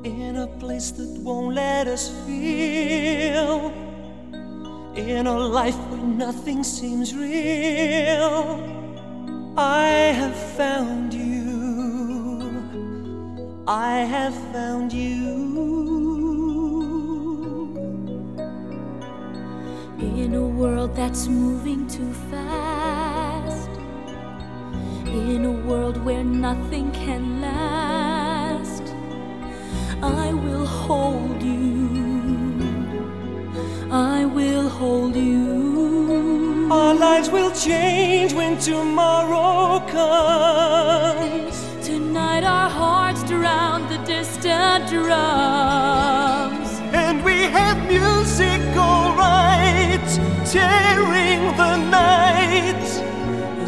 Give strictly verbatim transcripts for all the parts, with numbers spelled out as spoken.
in a place that won't let us feel, in a life where nothing seems real. I have found you, I have found you. In a world that's moving too fast, in a world where nothing can last, I will hold you, I will hold you. Our lives will change when tomorrow comes. Tonight our hearts drown the distant drums, and we have music alright, tearing the night. a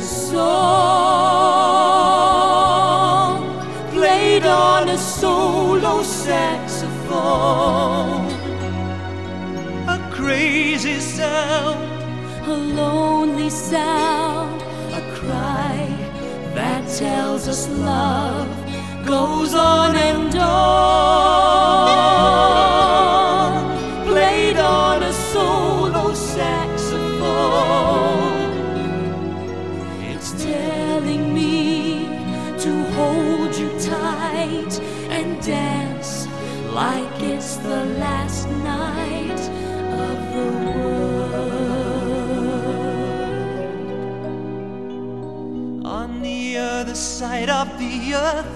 song played on a solo saxophone, A crazy sound, a lonely sound, a cry that tells us love goes on and on, played on a solo saxophone. It's telling me to hold you tight and dance like it's the last night of the world. on the other side of the earth,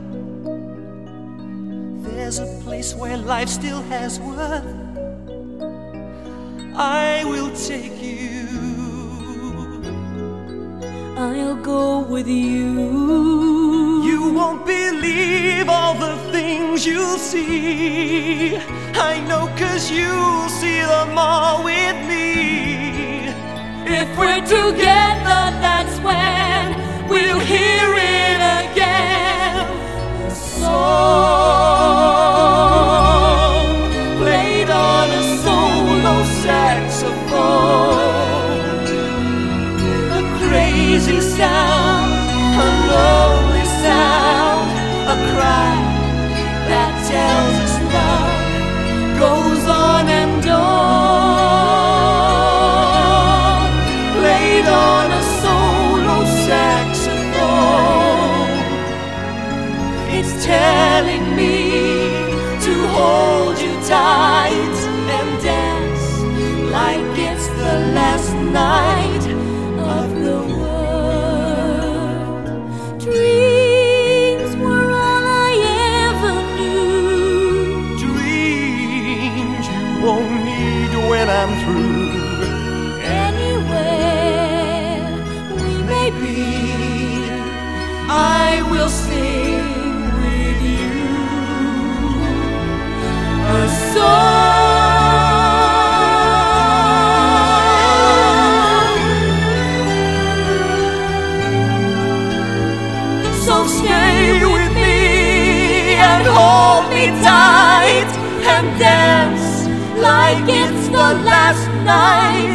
there's a place where life still has worth. I will take you, I'll go with you. you won't believe all the things you'll see. I know, 'cause you'll see them all with me. If we're together, that's when we'll hear it again. A song played on a solo saxophone, a crazy sound, a lonely sound, a cry that tells us love goes on and on, played on a solo saxophone. It's telling me to hold you tight and dance like it's the last night of the world. Dreams were all I ever knew. Dreams you won't need when I'm through. Anywhere we may be, I will sing with you a song. So stay with me and hold me tight and dance like it's the last night